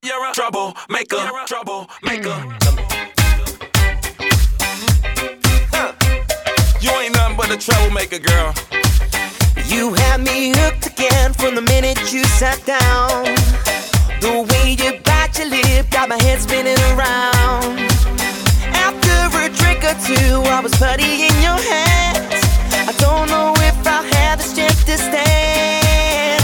You're a troublemaker. You ain't nothing but a troublemaker, girl. You had me hooked again from the minute you sat down. The way you bite your lip got my head spinning around. After a drink or two, I was putty in your hands. I don't know if I'll have the strength to stand.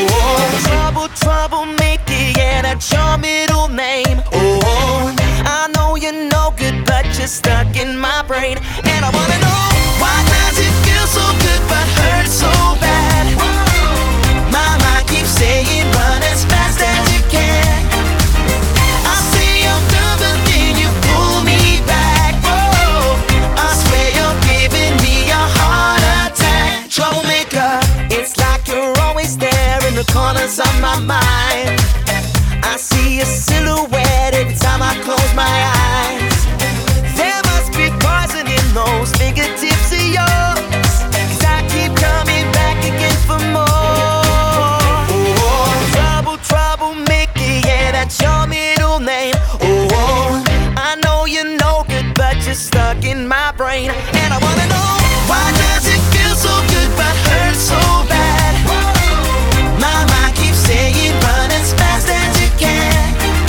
Oh, troublemaker, yeah, that's your middle name. Oh, I know you're no good, but you're stuck in my brain. And I wanna know, why does it feel so good but hurt so bad? My mind keeps saying run as fast as you can. I say I'm done, but then you pull me back. Whoa, I swear you're giving me a heart attack. Troublemaker, it's like you're always there in the corners of my mind. I see a silhouette every time I close my eyes. There must be poison in those fingertips of yours, 'cause I keep coming back again for more. Oh, troublemaker, yeah, that's your middle name. Oh, I know you're no good, but you're stuck in my brain. And I wanna know, why does it feel so good but hurt so bad? My mind keeps saying run as fast as you can.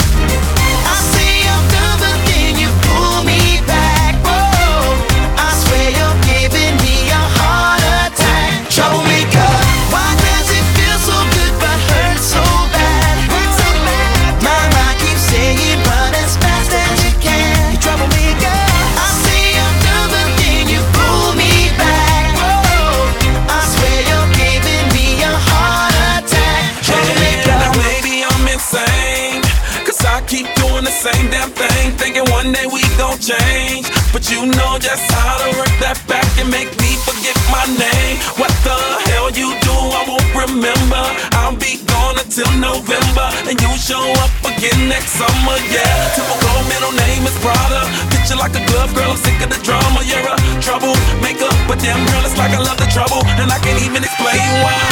I say I'm done, but then you pull me back. Whoa, I swear you're giving me a heart attack. Troublemaker, why does it feel so good but hurt so bad? My mind keeps saying run as fast as you can. Troublemaker, I say I'm done, but then you pull me back. Whoa, I swear you're giving me a heart attack. Troublemaker. Now maybe I'm insane, 'cause I keep doing the same damn thing, thinking one day we gon' change. But you know just how to work that back and make me forget my name. What the hell you do, I won't remember. I'll be gone until November, and you show up again next summer, yeah. Typical middle name is Prada. Picture like a glove, girl, I'm sick of the drama. You're a troublemaker, but damn girl, it's like I love the trouble, and I can't even explain why.